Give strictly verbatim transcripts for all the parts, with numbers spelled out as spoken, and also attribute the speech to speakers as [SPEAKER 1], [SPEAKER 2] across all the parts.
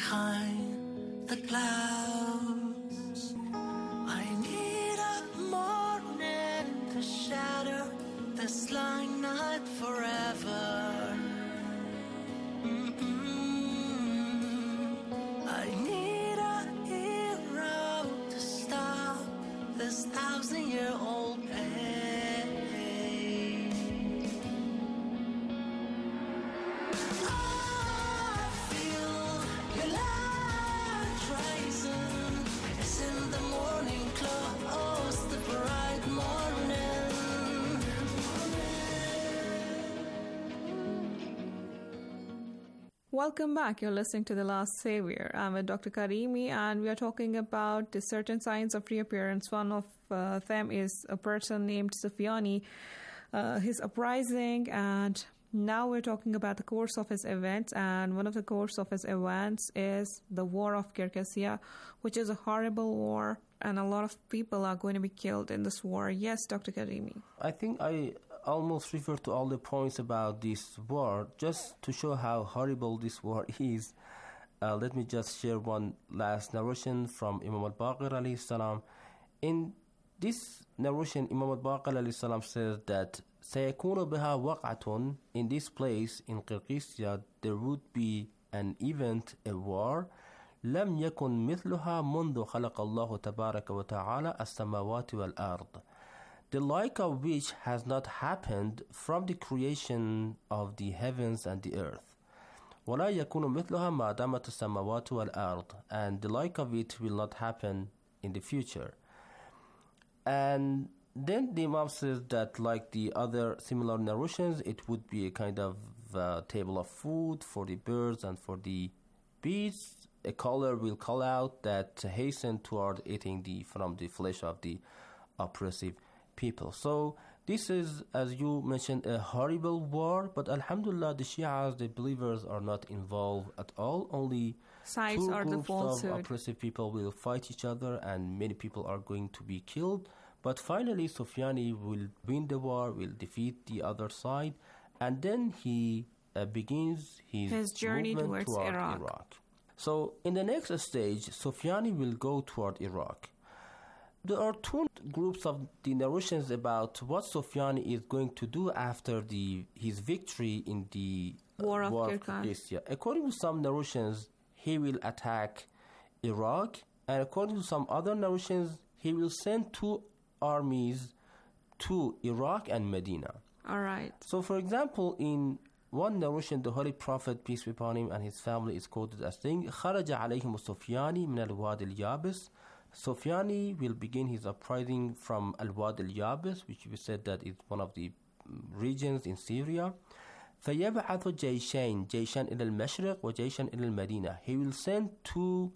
[SPEAKER 1] behind the clouds. I need a morning to shatter this lying night forever. This thousand-year-old pain. I feel your light rising. It's in the morning close, the bright morning.
[SPEAKER 2] Welcome back. You're listening to The Last Savior. I'm with Doctor Karimi, and we are talking about the certain signs of reappearance. One of uh, them is a person named Sufyani, uh, his uprising, and now we're talking about the course of his events, and one of the course of his events is the War of Kirkisya, which is a horrible war, and a lot of people are going to be killed in this war. Yes, Doctor Karimi.
[SPEAKER 3] I think I almost refer to all the points about this war just to show how horrible this war is. Uh, let me just share one last narration from Imam al-Baqir alayhi salam. In this narration, Imam al-Baqir alayhi salam says that سيكون بها وقعة, in this place in Kirkisya there would be an event, a war, لم يكن مثلها منذ خلق الله تبارك وتعالى السماوات والأرض, the like of which has not happened from the creation of the heavens and the earth. ولا يكون مثلها ما دامت السماوات والأرض, and the like of it will not happen in the future. And then the Imam says that, like the other similar narrations, it would be a kind of uh, table of food for the birds and for the beasts. A caller will call out that hasten toward eating the from the flesh of the oppressive people. So this is, as you mentioned, a horrible war, but alhamdulillah, the Shias, the believers, are not involved at all. Only
[SPEAKER 2] Sides
[SPEAKER 3] two
[SPEAKER 2] are the
[SPEAKER 3] groups
[SPEAKER 2] falsehood.
[SPEAKER 3] of oppressive people will fight each other, and many people are going to be killed. But finally, Sufyani will win the war, will defeat the other side, and then he uh, begins his,
[SPEAKER 2] His journey
[SPEAKER 3] movement
[SPEAKER 2] towards
[SPEAKER 3] toward
[SPEAKER 2] Iraq.
[SPEAKER 3] Iraq. So in the next stage, Sufyani will go toward Iraq. There are two groups of the narrations about what Sufyani is going to do after the his victory in the uh,
[SPEAKER 2] War of
[SPEAKER 3] War
[SPEAKER 2] Kirkuk.
[SPEAKER 3] According to some narrations, he will attack Iraq, and according to some other narrations, he will send two armies to Iraq and Medina.
[SPEAKER 2] All right.
[SPEAKER 3] So, for example, in one narration, the Holy Prophet, peace be upon him, and his family is quoted as saying, خَرَجَ عَلَيْهِمُ السُّفْيَانِ مِنَ الْوَادِ الْيَابِسِ. Sufyani will begin his uprising from Al-Wad al-Yabis, which we said that is one of the regions in Syria. فَيَبْعَثُ جَيْشَيْنِ جَيْشًا إِلَى الْمَشْرِقِ وَجَيْشًا إِلَى الْمَدِينَةِ. He will send two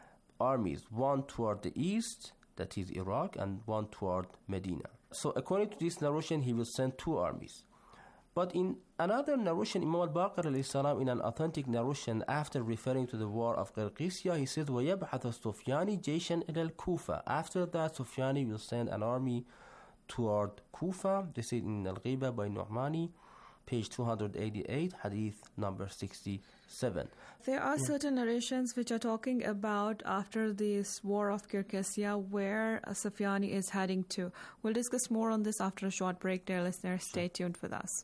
[SPEAKER 3] armies, one toward the east, that is Iraq, and one toward Medina. So according to this narration, he will send two armies. But in another narration, Imam al-Baqir alayhi salam, in an authentic narration, after referring to the war of Kirkisya, he says, وَيَبْعَثَ السُّفْيَانِ جَيْشًا إِلَى الْكُوفَةِ. After that, Sufyani will send an army toward Kufa. This is in Al-Ghiba by Nu'mani, page two hundred eighty-eight, hadith number sixty-seven.
[SPEAKER 2] There are
[SPEAKER 3] Yeah.
[SPEAKER 2] certain narrations which are talking about after this war of Kirkisya, where uh, Sufyani is heading to. We'll discuss more on this after a short break. Dear listeners, stay tuned with us.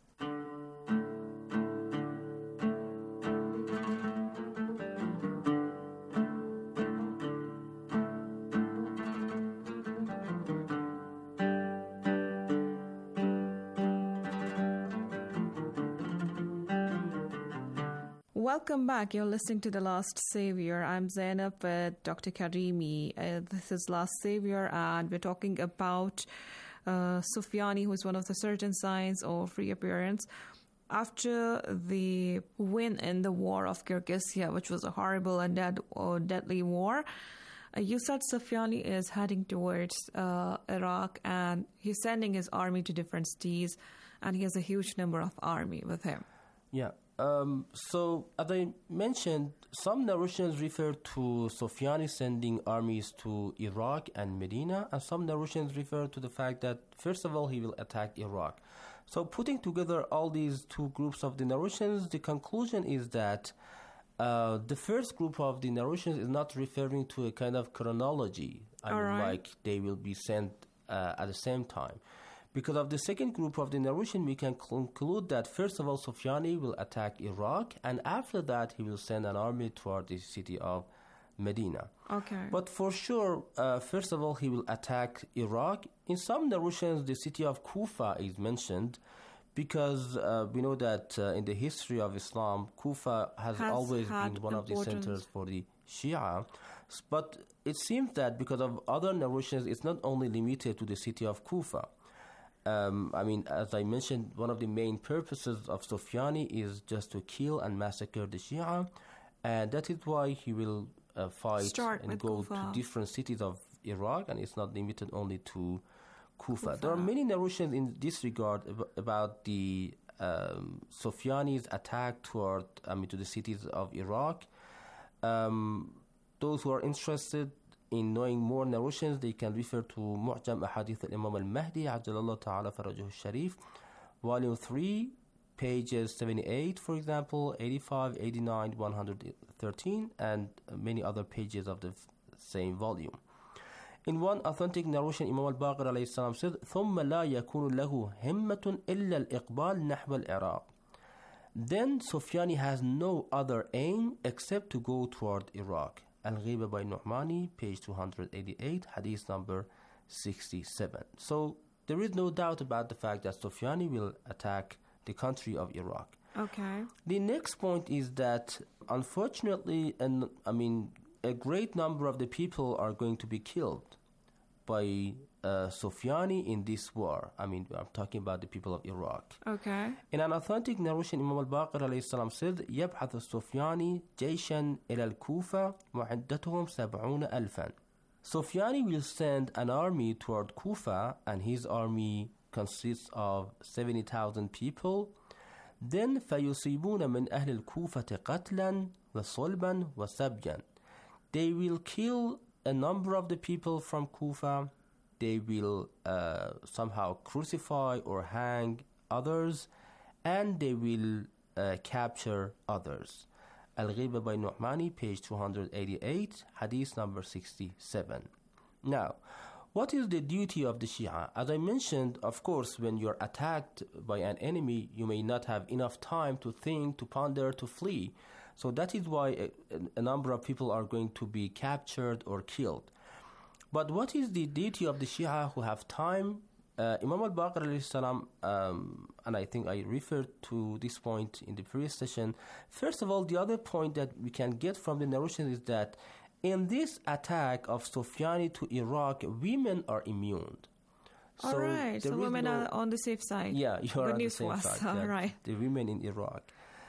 [SPEAKER 2] Welcome back. You're listening to The Last Savior. I'm Zainab with Doctor Karimi. Uh, this is Last Savior, and we're talking about uh, Sufyani, who is one of the certain signs of reappearance. After the win in the war of Kirkisya, which was a horrible and dead, uh, deadly war, uh, you said Sufyani is heading towards uh, Iraq, and he's sending his army to different cities, and he has a huge number of army with him.
[SPEAKER 3] Yeah. Um, so, as I mentioned, some narrations refer to Sufyani sending armies to Iraq and Medina, and some narrations refer to the fact that, first of all, he will attack Iraq. So, putting together all these two groups of the narrations, the conclusion is that Uh, the first group of the narrations is not referring to a kind of chronology. I
[SPEAKER 2] All
[SPEAKER 3] mean,
[SPEAKER 2] right.
[SPEAKER 3] like they will be sent uh, at the same time. Because of the second group of the narration, we can conclude that first of all, Sufyani will attack Iraq, and after that, he will send an army toward the city of Medina.
[SPEAKER 2] Okay.
[SPEAKER 3] But for sure, uh, first of all, he will attack Iraq. In some narrations, the city of Kufa is mentioned because uh, we know that uh, in the history of Islam, Kufa has,
[SPEAKER 2] Has
[SPEAKER 3] always
[SPEAKER 2] had
[SPEAKER 3] been one of the
[SPEAKER 2] importance.
[SPEAKER 3] centers for the Shia. S- But it seems that because of other narrations, it's not only limited to the city of Kufa. Um, I mean, as I mentioned, one of the main purposes of Sufyani is just to kill and massacre the Shia, and that is why he will uh, fight
[SPEAKER 2] Start
[SPEAKER 3] and
[SPEAKER 2] with
[SPEAKER 3] go
[SPEAKER 2] Kufa.
[SPEAKER 3] to different cities of Iraq, and it's not limited only to Kufa.
[SPEAKER 2] Kufa.
[SPEAKER 3] There are many narrations in this regard ab- about the um, Sufyani's attack toward, I mean, to the cities of Iraq. Um, those who are interested in knowing more narrations, they can refer to Mu'jam Ahadith al-Imam al-Mahdi, Ajjalallahu Ta'ala Farajuhu Sharif, Volume three, pages seventy-eight, for example, eighty-five, eighty-nine, one hundred thirteen, and many other pages of the f- same volume. In one authentic narration, Imam al-Baqir alayhi salam said, ثُمَّ لَا يَكُونُ لَهُ هِمَّةٌ إِلَّا الْإِقْبَالِ نَحْوَ الْعِرَاقِ. Then Sufyani has no other aim except to go toward Iraq. Al-Ghiba by Nu'mani, page two hundred eighty-eight, hadith number sixty-seven. So there is no doubt about the fact that Sufyani will attack the country of Iraq.
[SPEAKER 2] Okay.
[SPEAKER 3] The next point is that, unfortunately, and I mean, a great number of the people are going to be killed by uh, Sufyani in this war. I mean, I'm talking about the people of Iraq.
[SPEAKER 2] Okay.
[SPEAKER 3] In an authentic narration, Imam al-Baqir alayhi salam said, يبحث السفياني جيشا إلى الكوفة وعدتهم سبعون ألفا. Sufyani will send an army toward Kufa, and his army consists of seventy thousand people. Then فيصيبون من أهل الكوفة قتلا وصلبا وسبيا. They will kill a number of the people from Kufa. They will uh, somehow crucify or hang others, and they will uh, capture others. Al-Ghiba by Nu'mani, page two hundred eighty-eight, hadith number sixty-seven. Now, what is the duty of the Shia? As I mentioned, of course, when you're attacked by an enemy, you may not have enough time to think, to ponder, to flee. So that is why a, a number of people are going to be captured or killed. But what is the duty of the Shia who have time? Uh, Imam al-Baqir alayhi salam, um, and I think I referred to this point in the previous session. First of all, the other point that we can get from the narration is that in this attack of Sufyani to Iraq, women are immune.
[SPEAKER 2] All right. So
[SPEAKER 3] there is
[SPEAKER 2] women
[SPEAKER 3] no-
[SPEAKER 2] are on the safe side.
[SPEAKER 3] Yeah, you are
[SPEAKER 2] Good
[SPEAKER 3] on the
[SPEAKER 2] news
[SPEAKER 3] same
[SPEAKER 2] for us.
[SPEAKER 3] side.
[SPEAKER 2] All
[SPEAKER 3] yeah,
[SPEAKER 2] right.
[SPEAKER 3] The women in Iraq.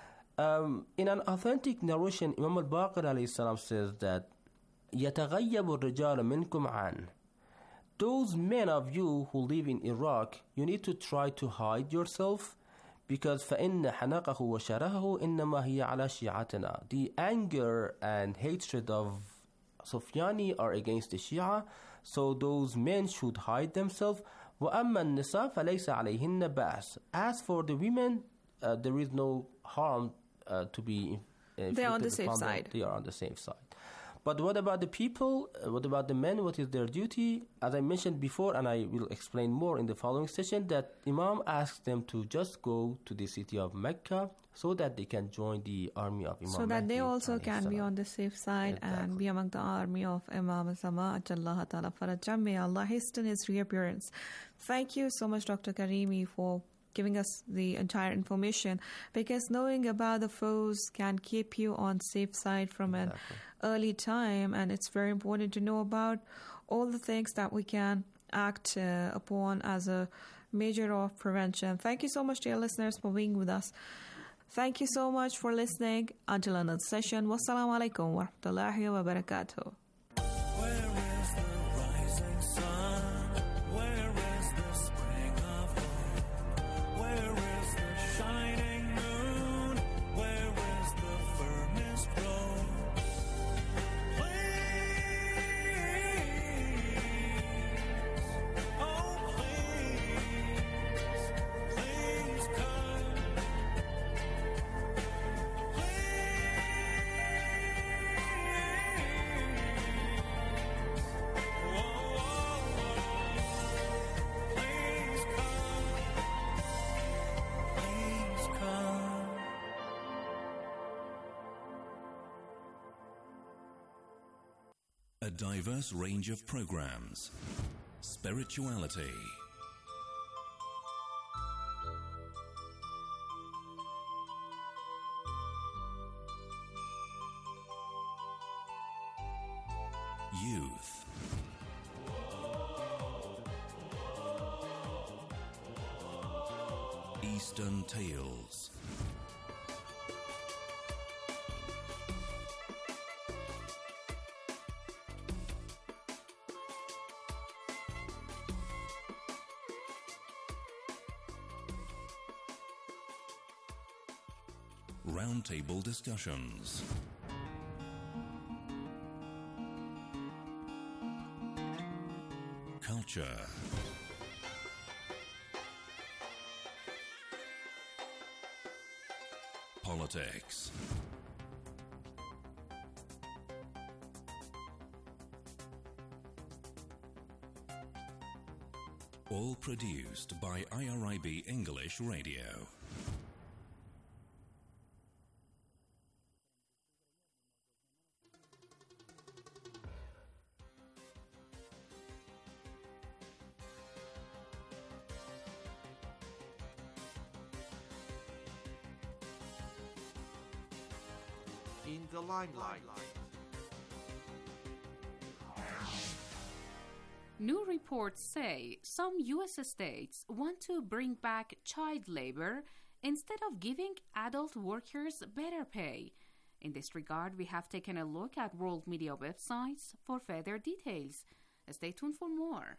[SPEAKER 3] Um, in an authentic narration, Imam al-Baqir alayhi salam says that يَتَغَيَّبُ الرِّجَالَ مِنْكُمْ عَنْ. Those men of you who live in Iraq, you need to try to hide yourself, because فَإِنَّ حَنَقَهُ وَشَرَهُ إِنَّمَا هِيَ عَلَى شِيعَتِنَا. The anger and hatred of Sufyani are against the Shia, so those men should hide themselves. وَأَمَّا النِّسَاء فَلَيْسَ عَلَيْهِنَّ بَأْسٌ. As for the women, uh, there is no harm uh, to be uh,
[SPEAKER 2] They are on the
[SPEAKER 3] inflicted
[SPEAKER 2] safe
[SPEAKER 3] upon them.
[SPEAKER 2] side.
[SPEAKER 3] They are on the safe side. But what about the people? Uh, What about the men? What is their duty? As I mentioned before, and I will explain more in the following session, that Imam asks them to just go to the city of Mecca so that they can join the army of Imam
[SPEAKER 2] So that they
[SPEAKER 3] Mahdi
[SPEAKER 2] also
[SPEAKER 3] alayhi
[SPEAKER 2] can be
[SPEAKER 3] salam.
[SPEAKER 2] on the safe side and
[SPEAKER 3] Exactly.
[SPEAKER 2] be among the army of Imam al-Sama, Ajallah Ta'ala Farajah. May Allah hasten his reappearance. Thank you so much, Doctor Karimi, for giving us the entire information, because knowing about the foes can keep you on safe side from an
[SPEAKER 3] Exactly.
[SPEAKER 2] early time, and it's very important to know about all the things that we can act uh, upon as a measure of prevention. Thank you so much, dear listeners, for being with us. Thank you so much for listening. Until another session, wassalamu alaikum wa rahmatullahi wa barakatuh.
[SPEAKER 1] Where is the rising sun? Where is the spring of hope? Where is the shining moon? Where is the firmest road? Please, oh please, please come. Please.
[SPEAKER 4] A diverse range of programs. Spirituality. Youth. Eastern Tales. Roundtable discussions. Culture. Politics. All produced by I R I B English Radio.
[SPEAKER 5] In the limelight.
[SPEAKER 6] New reports say some U S states want to bring back child labor instead of giving adult workers better pay. In this regard, we have taken a look at world media websites for further details. Stay tuned for more.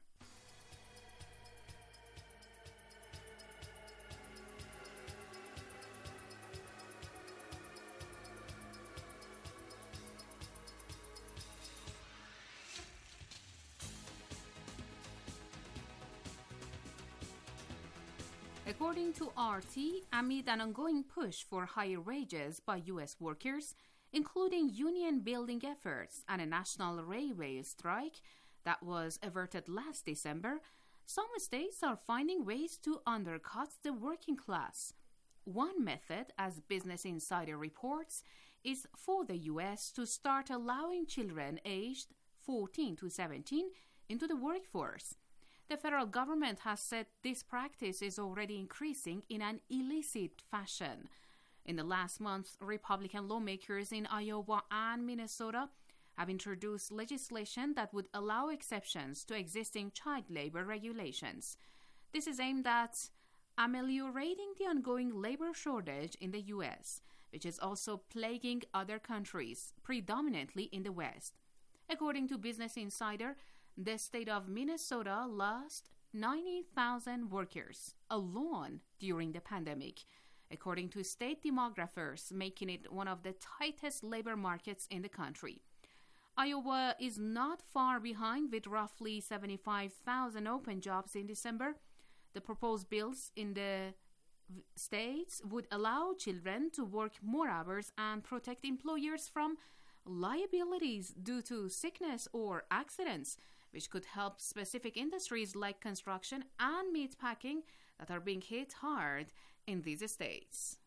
[SPEAKER 6] According to R T, amid an ongoing push for higher wages by U S workers, including union-building efforts and a national railway strike that was averted last December, some states are finding ways to undercut the working class. One method, as Business Insider reports, is for the U S to start allowing children aged fourteen to seventeen into the workforce. The federal government has said this practice is already increasing in an illicit fashion. In the last month, Republican lawmakers in Iowa and Minnesota have introduced legislation that would allow exceptions to existing child labor regulations. This is aimed at ameliorating the ongoing labor shortage in the U S, which is also plaguing other countries, predominantly in the West. According to Business Insider, the state of Minnesota lost ninety thousand workers alone during the pandemic, according to state demographers, making it one of the tightest labor markets in the country. Iowa is not far behind with roughly seventy-five thousand open jobs in December. The proposed bills in the states would allow children to work more hours and protect employers from liabilities due to sickness or accidents, which could help specific industries like construction and meatpacking that are being hit hard in these states.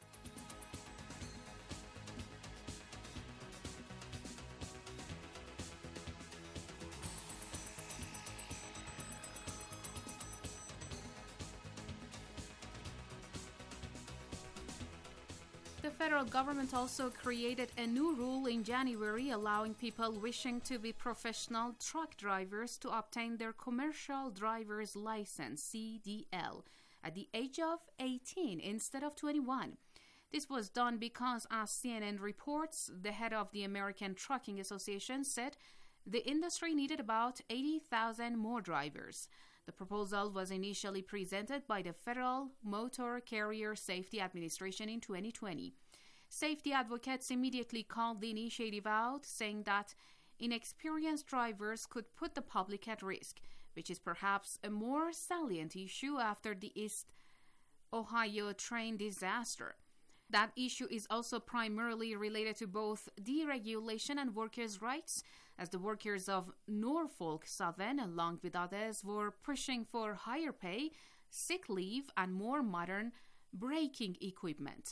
[SPEAKER 6] The federal government also created a new rule in January allowing people wishing to be professional truck drivers to obtain their commercial driver's license, C D L, at the age of eighteen instead of twenty-one. This was done because, as C N N reports, the head of the American Trucking Association said the industry needed about eighty thousand more drivers. The proposal was initially presented by the Federal Motor Carrier Safety Administration in twenty twenty. Safety advocates immediately called the initiative out, saying that inexperienced drivers could put the public at risk, which is perhaps a more salient issue after the East Ohio train disaster. That issue is also primarily related to both deregulation and workers' rights, as the workers of Norfolk Southern, along with others, were pushing for higher pay, sick leave, and more modern braking equipment.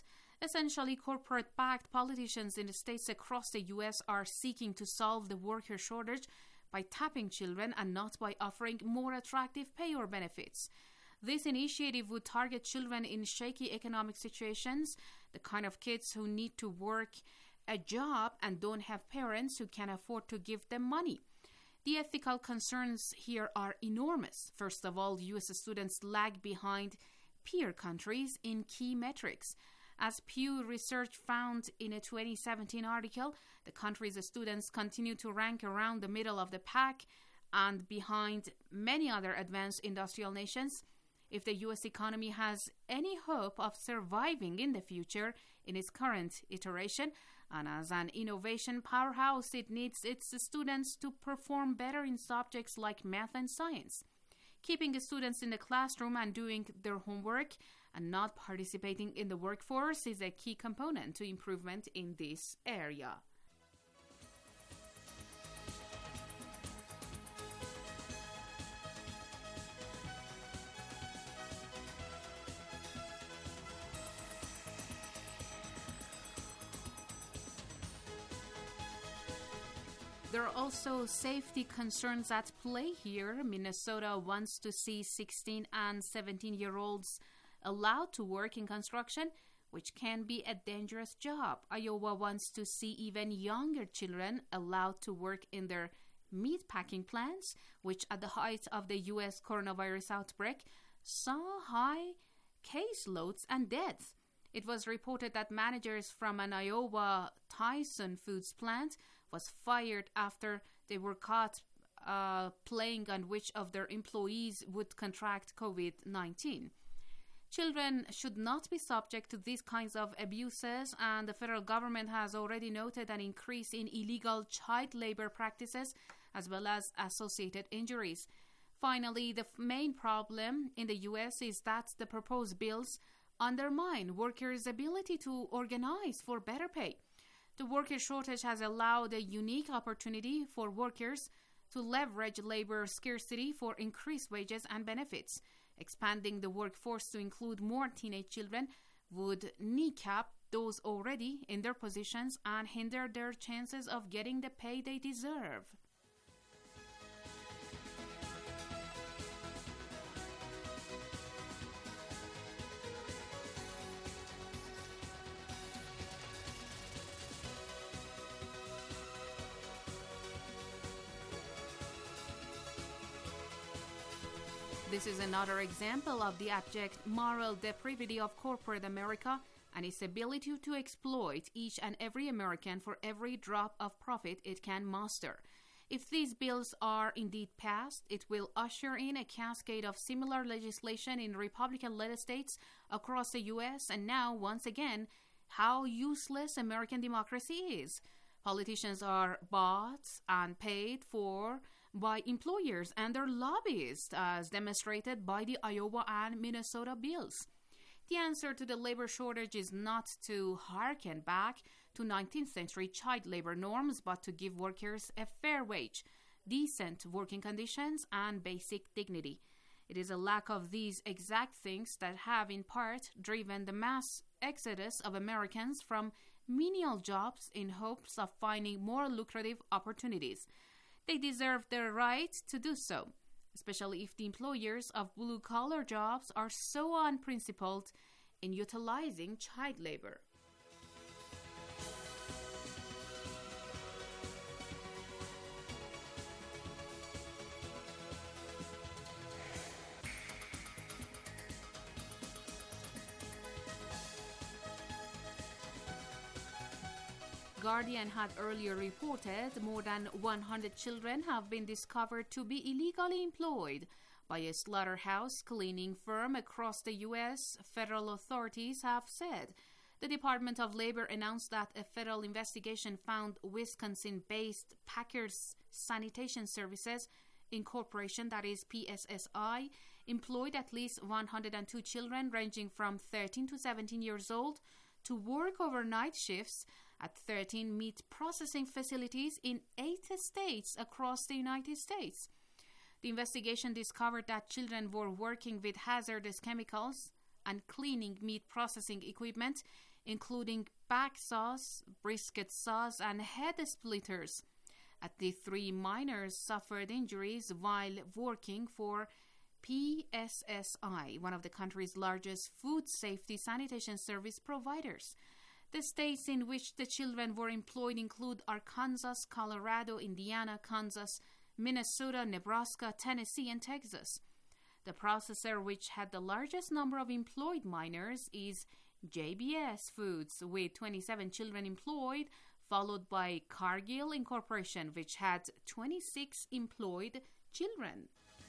[SPEAKER 6] Essentially, corporate-backed politicians in the states across the U S are seeking to solve the worker shortage by tapping children and not by offering more attractive pay or benefits. This initiative would target children in shaky economic situations, the kind of kids who need to work a job and don't have parents who can afford to give them money. The ethical concerns here are enormous. First of all, U S students lag behind peer countries in key metrics. As Pew Research found in a twenty seventeen article, the country's students continue to rank around the middle of the pack and behind many other advanced industrial nations. If the U S economy has any hope of surviving in the future in its current iteration, and as an innovation powerhouse, it needs its students to perform better in subjects like math and science. Keeping students in the classroom and doing their homework and not participating in the workforce is a key component to improvement in this area. There are also safety concerns at play here. Minnesota wants to see sixteen and seventeen-year-olds allowed to work in construction, which can be a dangerous job. Iowa wants to see even younger children allowed to work in their meatpacking plants, which at the height of the U S coronavirus outbreak saw high caseloads and deaths. It was reported that managers from an Iowa Tyson Foods plant was fired after they were caught uh, playing on which of their employees would contract COVID nineteen. Children should not be subject to these kinds of abuses, and the federal government has already noted an increase in illegal child labor practices as well as associated injuries. Finally, the f- main problem in the U S is that the proposed bills undermine workers' ability to organize for better pay. The worker shortage has allowed a unique opportunity for workers to leverage labor scarcity for increased wages and benefits. Expanding the workforce to include more teenage children would kneecap those already in their positions and hinder their chances of getting the pay they deserve. This is another example of the abject moral depravity of corporate America and its ability to exploit each and every American for every drop of profit it can muster. If these bills are indeed passed, it will usher in a cascade of similar legislation in Republican-led states across the U S, and now, once again, how useless American democracy is. Politicians are bought and paid for by employers and their lobbyists, as demonstrated by the Iowa and Minnesota bills. The answer to the labor shortage is not to harken back to nineteenth century child labor norms, but to give workers a fair wage, decent working conditions, and basic dignity. It is a lack of these exact things that have in part driven the mass exodus of Americans from menial jobs in hopes of finding more lucrative opportunities. They deserve their right to do so, especially if the employers of blue-collar jobs are so unprincipled in utilizing child labor. Guardian had earlier reported more than one hundred children have been discovered to be illegally employed by a slaughterhouse cleaning firm across the U S, federal authorities have said. The Department of Labor announced that a federal investigation found Wisconsin-based Packers Sanitation Services Incorporation, that is P S S I, employed at least one hundred two children ranging from thirteen to seventeen years old to work overnight shifts at thirteen meat processing facilities in eight states across the United States. The investigation discovered that children were working with hazardous chemicals and cleaning meat processing equipment including back sauce, brisket sauce, and head splitters. At the three miners suffered injuries while working for P S S I, one of the country's largest food safety sanitation service providers. The states in which the children were employed include Arkansas, Colorado, Indiana, Kansas, Minnesota, Nebraska, Tennessee, and Texas. The processor which had the largest number of employed miners is J B S Foods, with twenty-seven children employed, followed by Cargill Incorporation, which had twenty-six employed children.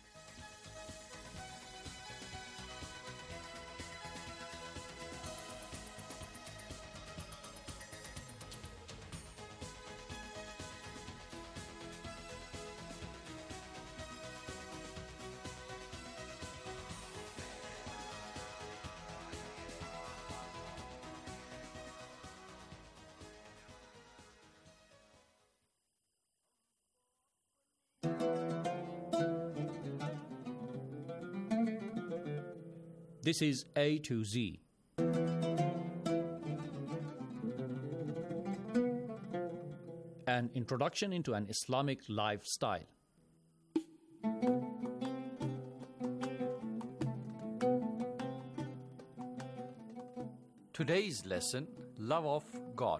[SPEAKER 7] This is A to Z. An introduction into an Islamic lifestyle. Today's lesson, Love of God.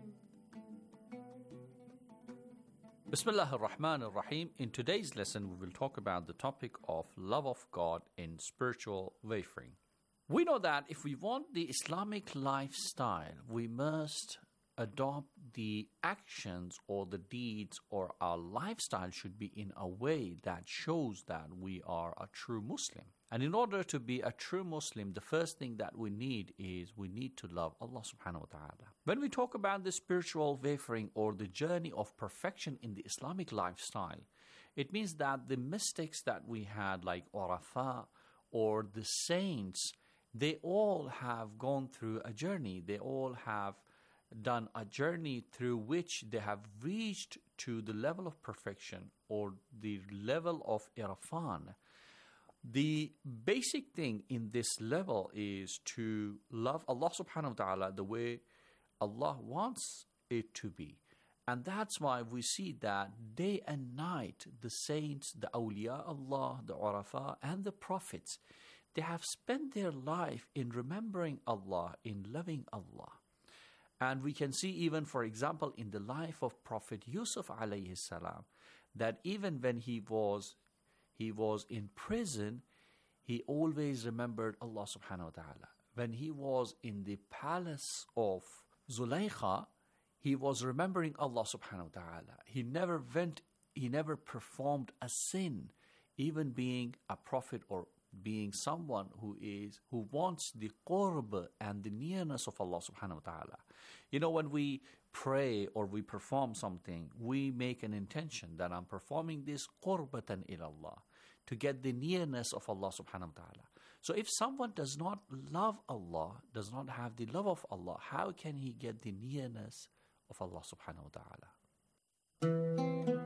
[SPEAKER 7] Bismillah ar-Rahman ar-Rahim. In today's lesson, we will talk about the topic of love of God in spiritual wayfaring. We know that if we want the Islamic lifestyle, we must adopt the actions or the deeds, or our lifestyle should be in a way that shows that we are a true Muslim. And in order to be a true Muslim, the first thing that we need is we need to love Allah subhanahu wa ta'ala. When we talk about the spiritual wayfaring or the journey of perfection in the Islamic lifestyle, it means that the mistakes that we had, like Arafah or the saints, they all have gone through a journey. They all have done a journey through which they have reached to the level of perfection or the level of irfan. The basic thing in this level is to love Allah subhanahu wa ta'ala the way Allah wants it to be. And that's why we see that day and night, the saints, the awliya Allah, the Urafa, and the prophets, they have spent their life in remembering Allah, in loving Allah. And we can see even, for example, in the life of Prophet Yusuf alayhi salam, that even when he was he was in prison, he always remembered Allah subhanahu wa ta'ala. When he was in the palace of Zulaykha, he was remembering Allah subhanahu wa ta'ala. He never went, he never performed a sin, even being a prophet or being someone who is who wants the qurb and the nearness of Allah subhanahu wa ta'ala. You know, when we pray or we perform something, we make an intention that I'm performing this qurbatan ilallah, to get the nearness of Allah subhanahu wa ta'ala. So if someone does not love Allah, does not have the love of Allah, how can he get the nearness of Allah subhanahu wa ta'ala?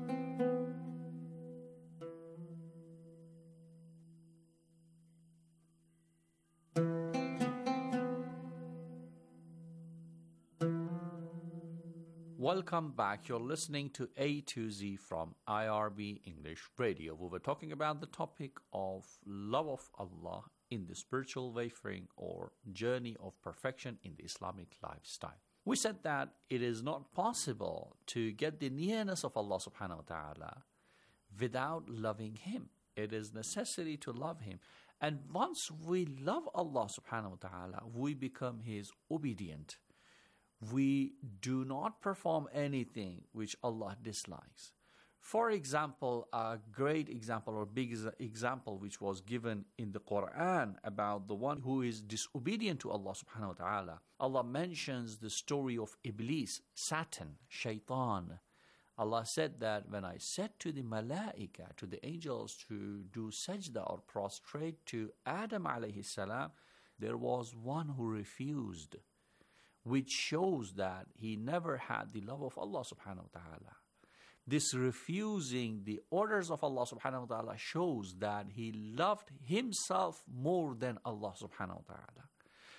[SPEAKER 7] Welcome back. You're listening to A to Z from I R B English Radio. We were talking about the topic of love of Allah in the spiritual wayfaring or journey of perfection in the Islamic lifestyle. We said that it is not possible to get the nearness of Allah subhanahu wa ta'ala without loving Him. It is necessary to love Him. And once we love Allah subhanahu wa ta'ala, we become His obedient. We do not perform anything which Allah dislikes. For example, a great example or big example which was given in the Quran about the one who is disobedient to Allah subhanahu wa ta'ala. Allah mentions the story of Iblis, Satan, Shaitan. Allah said that when I said to the malaika, to the angels, to do sajda or prostrate to Adam alayhi salam, there was one who refused, which shows that he never had the love of Allah subhanahu wa ta'ala. This refusing the orders of Allah subhanahu wa ta'ala shows that he loved himself more than Allah subhanahu wa ta'ala.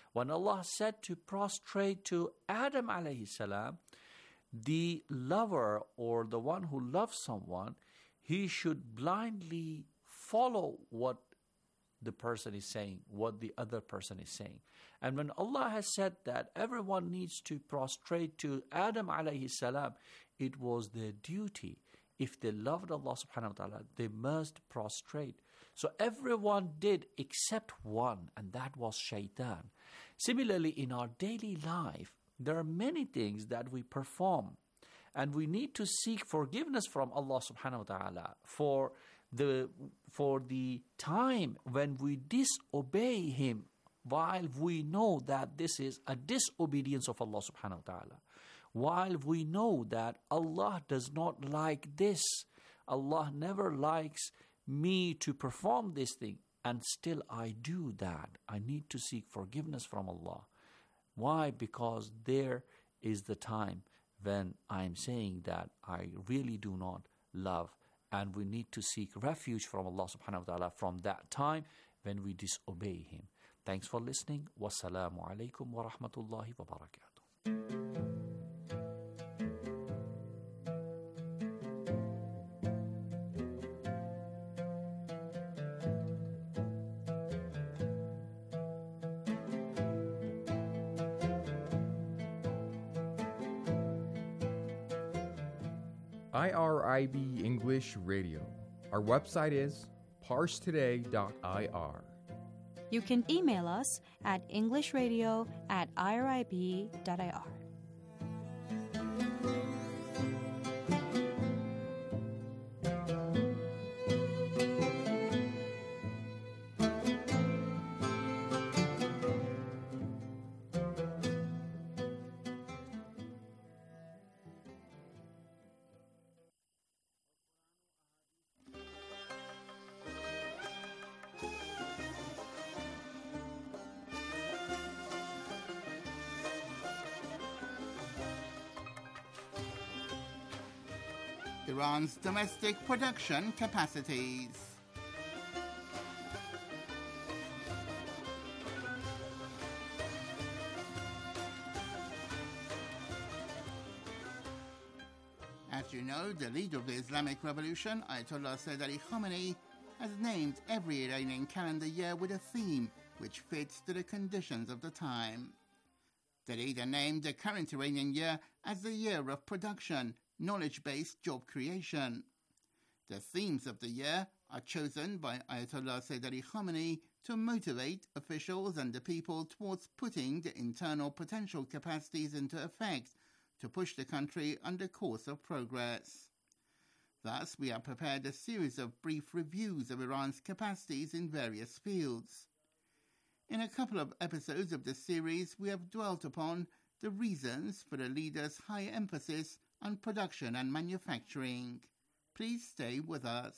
[SPEAKER 7] When Allah said to prostrate to Adam alayhi salam, the lover or the one who loves someone, he should blindly follow what the person is saying, what the other person is saying. And when Allah has said that everyone needs to prostrate to Adam alayhi salam, it was their duty. If they loved Allah subhanahu wa ta'ala, they must prostrate. So everyone did except one, and that was shaitan. Similarly, in our daily life, there are many things that we perform, and we need to seek forgiveness from Allah subhanahu wa ta'ala for the for the time when we disobey Him, while we know that this is a disobedience of Allah subhanahu wa ta'ala. While we know that Allah does not like this, Allah never likes me to perform this thing, and still I do that. I need to seek forgiveness from Allah. Why? Because there is the time when I am saying that I really do not love, and we need to seek refuge from Allah subhanahu wa ta'ala from that time when we disobey Him. Thanks for listening. Wassalamu alaikum wa rahmatullahi wa barakatuh.
[SPEAKER 8] I R I B English Radio. Our website is parse today dot I R.
[SPEAKER 9] You can email us at englishradio at irib dot I R.
[SPEAKER 5] Iran's domestic production capacities. As you know, the leader of the Islamic Revolution, Ayatollah Sayyid Ali Khamenei, has named every Iranian calendar year with a theme which fits to the conditions of the time. The leader named the current Iranian year as the year of production, knowledge-based job creation. The themes of the year are chosen by Ayatollah Sayyid Ali Khamenei to motivate officials and the people towards putting the internal potential capacities into effect to push the country on the course of progress. Thus, we have prepared a series of brief reviews of Iran's capacities in various fields. In a couple of episodes of this series, we have dwelt upon the reasons for the leader's high emphasis on production and manufacturing. Please stay with us.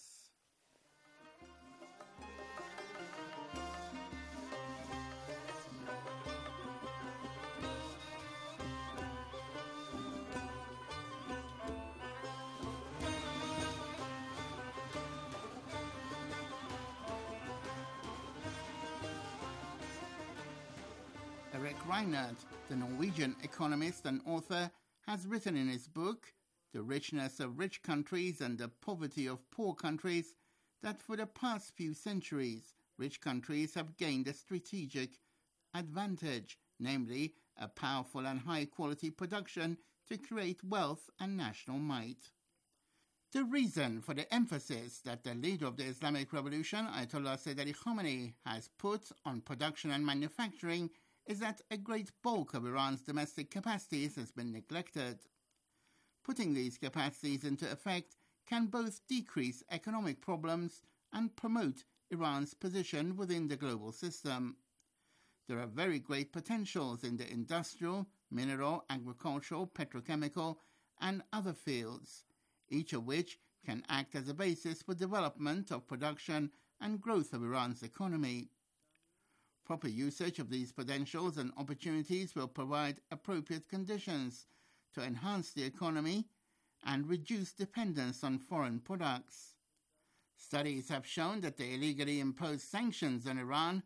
[SPEAKER 5] Eric Reinert, the Norwegian economist and author, has written in his book, The Richness of Rich Countries and the Poverty of Poor Countries, that for the past few centuries, rich countries have gained a strategic advantage, namely a powerful and high-quality production to create wealth and national might. The reason for the emphasis that the leader of the Islamic Revolution, Ayatollah Sayyid Ali Khamenei, has put on production and manufacturing is that a great bulk of Iran's domestic capacities has been neglected. Putting these capacities into effect can both decrease economic problems and promote Iran's position within the global system. There are very great potentials in the industrial, mineral, agricultural, petrochemical, and other fields, each of which can act as a basis for development of production and growth of Iran's economy. Proper usage of these potentials and opportunities will provide appropriate conditions to enhance the economy and reduce dependence on foreign products. Studies have shown that the illegally imposed sanctions on Iran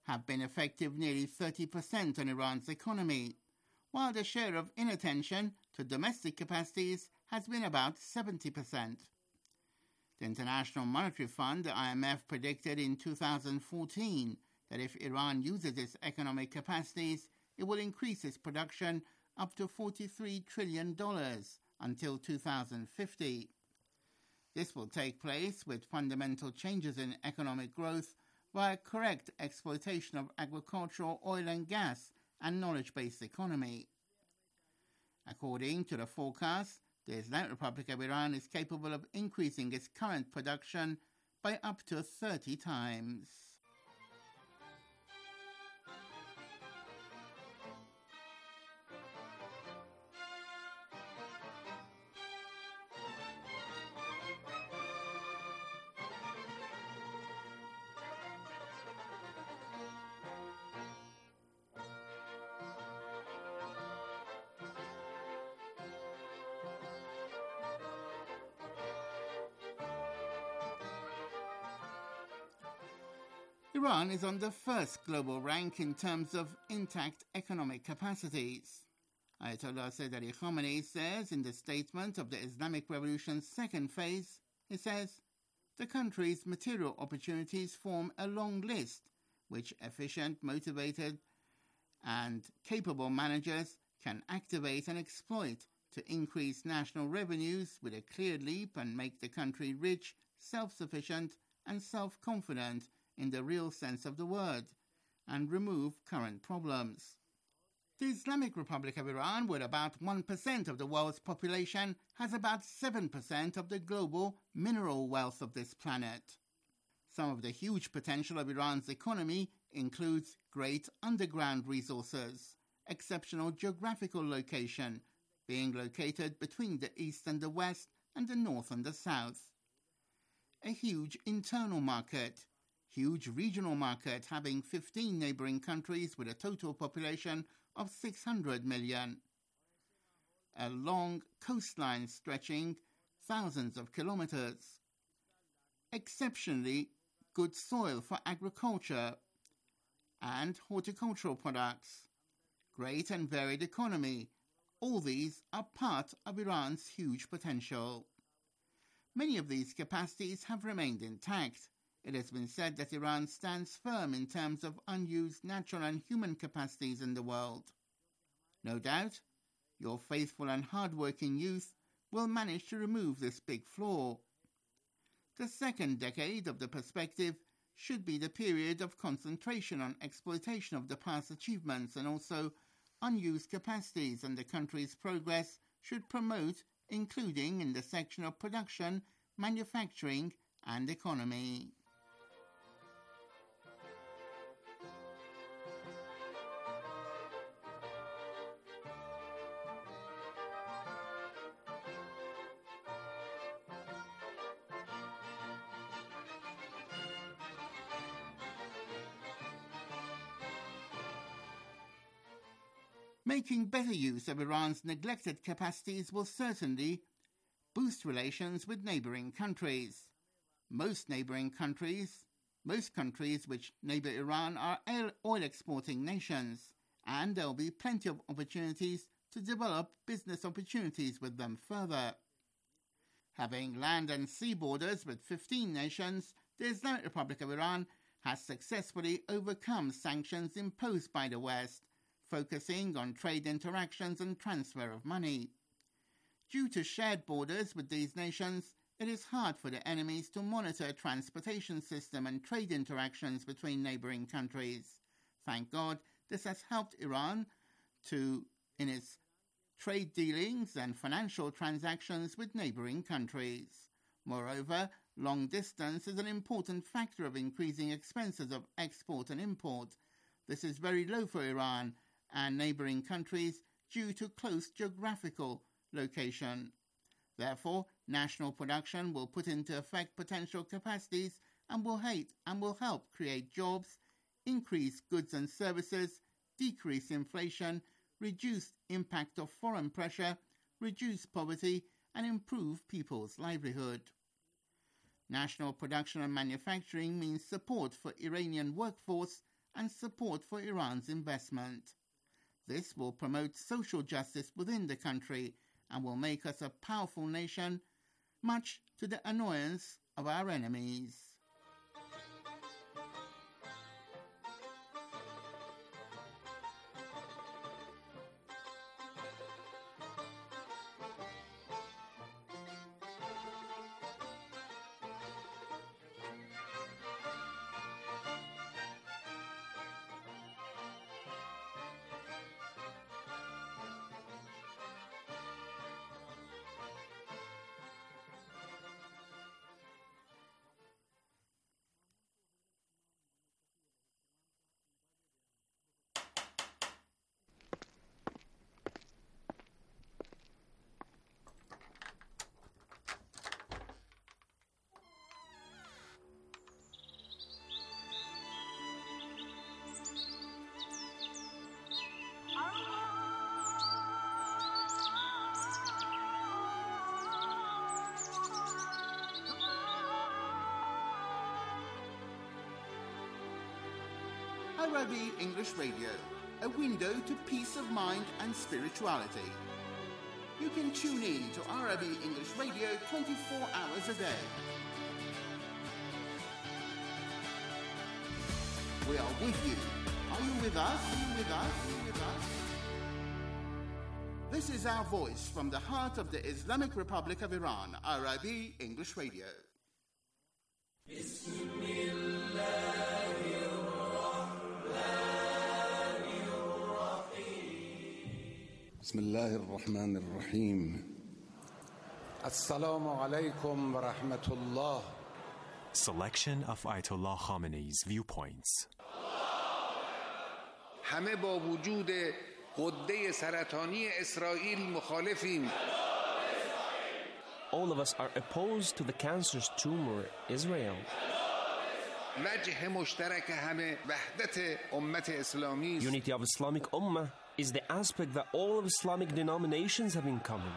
[SPEAKER 5] have been effective nearly thirty percent on Iran's economy, while the share of inattention to domestic capacities has been about seventy percent. The International Monetary Fund, the I M F, predicted in two thousand fourteen that if Iran uses its economic capacities, it will increase its production up to forty-three trillion dollars until two thousand fifty. This will take place with fundamental changes in economic growth via correct exploitation of agricultural, oil and gas, and knowledge-based economy. According to the forecast, the Islamic Republic of Iran is capable of increasing its current production by up to thirty times. Iran is on the first global rank in terms of intact economic capacities. Ayatollah Sayyid Ali Khamenei says in the statement of the Islamic Revolution's second phase, he says, the country's material opportunities form a long list which efficient, motivated and capable managers can activate and exploit to increase national revenues with a clear leap and make the country rich, self-sufficient and self-confident in the real sense of the word, and remove current problems. The Islamic Republic of Iran, with about one percent of the world's population, has about seven percent of the global mineral wealth of this planet. Some of the huge potential of Iran's economy includes great underground resources, exceptional geographical location, being located between the east and the west and the north and the south. A huge internal market, huge regional market having fifteen neighboring countries with a total population of six hundred million. A long coastline stretching thousands of kilometers. Exceptionally good soil for agriculture and horticultural products. Great and varied economy. All these are part of Iran's huge potential. Many of these capacities have remained intact. It has been said that Iran stands firm in terms of unused natural and human capacities in the world. No doubt, your faithful and hard-working youth will manage to remove this big flaw. The second decade of the perspective should be the period of concentration on exploitation of the past achievements and also unused capacities, and the country's progress should promote, including in the section of production, manufacturing and economy. Making better use of Iran's neglected capacities will certainly boost relations with neighboring countries. Most neighboring countries, most countries which neighbor Iran are oil-exporting nations, and there will be plenty of opportunities to develop business opportunities with them further. Having land and sea borders with fifteen nations, the Islamic Republic of Iran has successfully overcome sanctions imposed by the West, focusing on trade interactions and transfer of money. Due to shared borders with these nations, it is hard for the enemies to monitor transportation system and trade interactions between neighboring countries. Thank God, this has helped Iran to, in its trade dealings and financial transactions with neighboring countries. Moreover, long distance is an important factor of increasing expenses of export and import. This is very low for Iran and neighboring countries due to close geographical location. Therefore, national production will put into effect potential capacities and will, hate, and will help create jobs, increase goods and services, decrease inflation, reduce impact of foreign pressure, reduce poverty, and improve people's livelihood. National production and manufacturing means support for Iranian workforce and support for Iran's investment. This will promote social justice within the country and will make us a powerful nation, much to the annoyance of our enemies. Arabi English Radio, a window to peace of mind and spirituality. You can tune in to Arabi English Radio twenty-four hours a day. We are with you. Are you with us? Are you with us? Are you with us? This is our voice from the heart of the Islamic Republic of Iran, Arabi English Radio.
[SPEAKER 10] بسم الله الرحمن الرحيم السلام عليكم ورحمة الله.
[SPEAKER 11] Selection of Ayatollah Khamenei's viewpoints.
[SPEAKER 10] همه با وجود غده سرطانی اسرائیل مخالفیم.
[SPEAKER 12] All of us are opposed to the cancerous tumor Israel.
[SPEAKER 10] وجه مشترک همه وحدت امت اسلامی.
[SPEAKER 12] Unity of Islamic Ummah is the aspect that all of Islamic denominations have in common.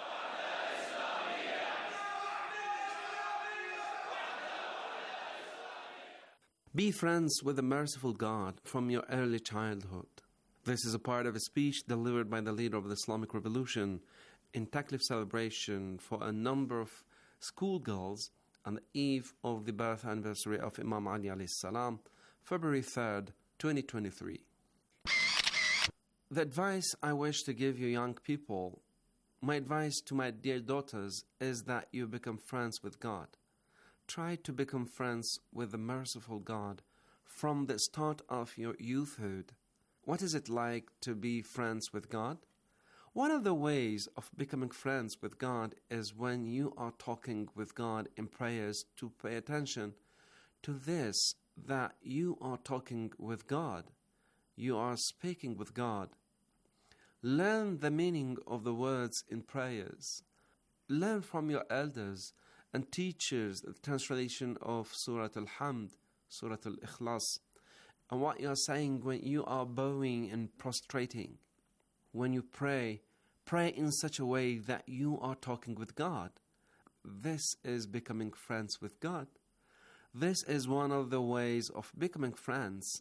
[SPEAKER 12] Be friends with the merciful God from your early childhood. This is a part of a speech delivered by the leader of the Islamic Revolution in Taklif celebration for a number of schoolgirls on the eve of the birth anniversary of Imam Ali alayhi salam, February third, twenty twenty-three. The advice I wish to give you young people, my advice to my dear daughters, is that you become friends with God. Try to become friends with the merciful God from the start of your youthhood. What is it like to be friends with God? One of the ways of becoming friends with God is when you are talking with God in prayers to pay attention to this, that you are talking with God. You are speaking with God. Learn the meaning of the words in prayers. Learn from your elders and teachers the translation of Surah Al-Hamd, Surah Al-Ikhlas, and what you are saying when you are bowing and prostrating. When you pray, pray in such a way that you are talking with God. This is becoming friends with God. This is one of the ways of becoming friends.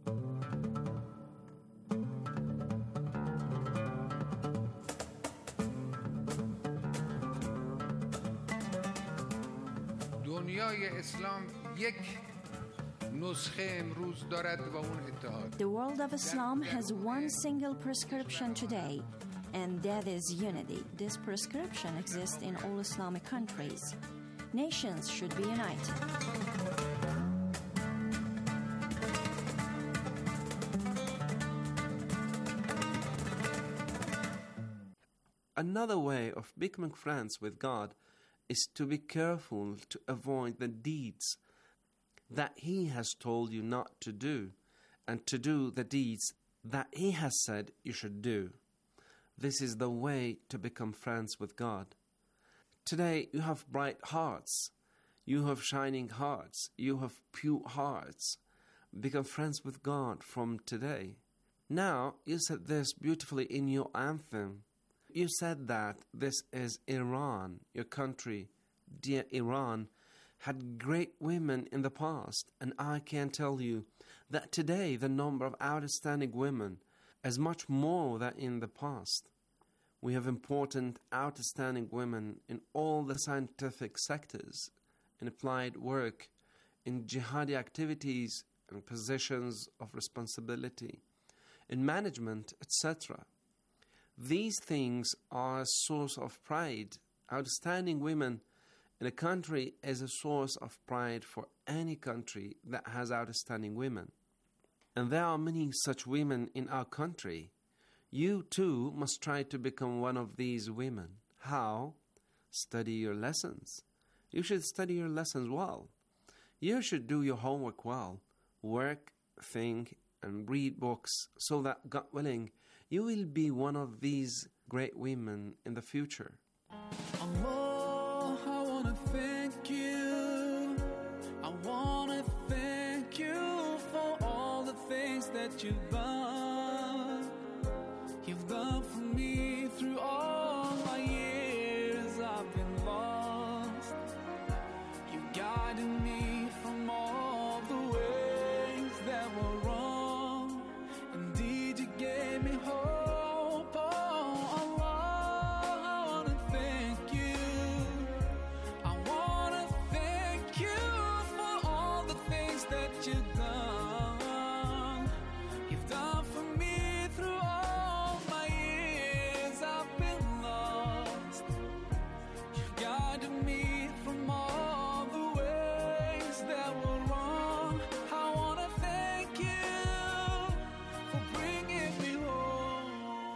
[SPEAKER 10] دنیای اسلام یک نسخه امروز دارد و اون اتحاد.
[SPEAKER 13] The world of Islam has one single prescription today, and that is unity. This prescription exists in all Islamic countries. Nations should be united.
[SPEAKER 12] Another way of becoming friends with God is to be careful to avoid the deeds that He has told you not to do, and to do the deeds that He has said you should do. This is the way to become friends with God. Today you have bright hearts, you have shining hearts, you have pure hearts. Become friends with God from today. Now you said this beautifully in your anthem. You said that this is Iran, your country, dear Iran, had great women in the past, and I can tell you that today the number of outstanding women is much more than in the past. We have important outstanding women in all the scientific sectors, in applied work, in jihadi activities and positions of responsibility, in management, et cetera. These things are a source of pride. Outstanding women in a country is a source of pride for any country that has outstanding women. And there are many such women in our country. You too must try to become one of these women. How? Study your lessons. You should study your lessons well. You should do your homework well. Work, think, and read books so that, God willing, you will be one of these great women in the future.
[SPEAKER 1] Allah, I want to thank you. I want to thank you for all the things that you've done. You've done for me through all my years I've been lost. You guided me from all the ways that were wrong. Indeed, you gave me hope. Oh, Allah, I want to thank you. I want to thank you for all the things that you've done. You've done for me through all my years I've been lost. You've guided me from all the ways that were wrong. I want to thank you for bringing me home.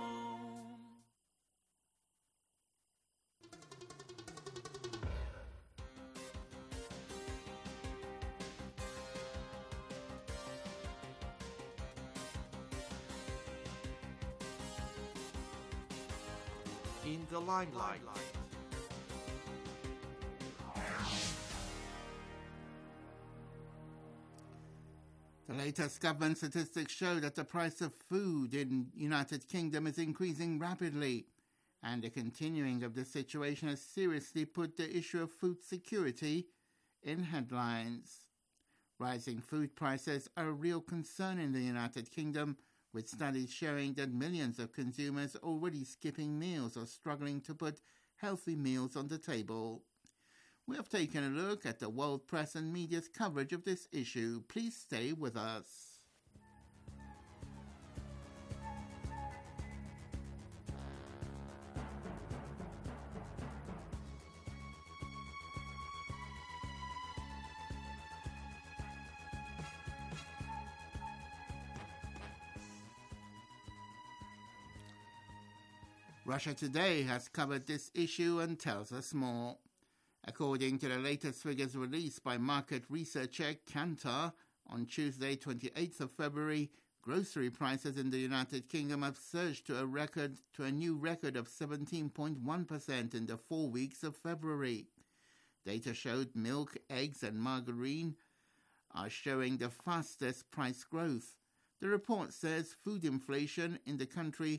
[SPEAKER 14] In the limelight.
[SPEAKER 5] The latest government statistics show that the price of food in United Kingdom is increasing rapidly, and the continuing of this situation has seriously put the issue of food security in headlines. Rising food prices are a real concern in the United Kingdom, with studies showing that millions of consumers are already skipping meals or struggling to put healthy meals on the table. We have taken a look at the world press and media's coverage of this issue. Please stay with us. Russia Today has covered this issue and tells us more. According to the latest figures released by market researcher Kantar on Tuesday, twenty-eighth of February, grocery prices in the United Kingdom have surged to a record to a new record of seventeen point one percent in the four weeks of February. Data showed milk, eggs, and margarine are showing the fastest price growth. The report says food inflation in the country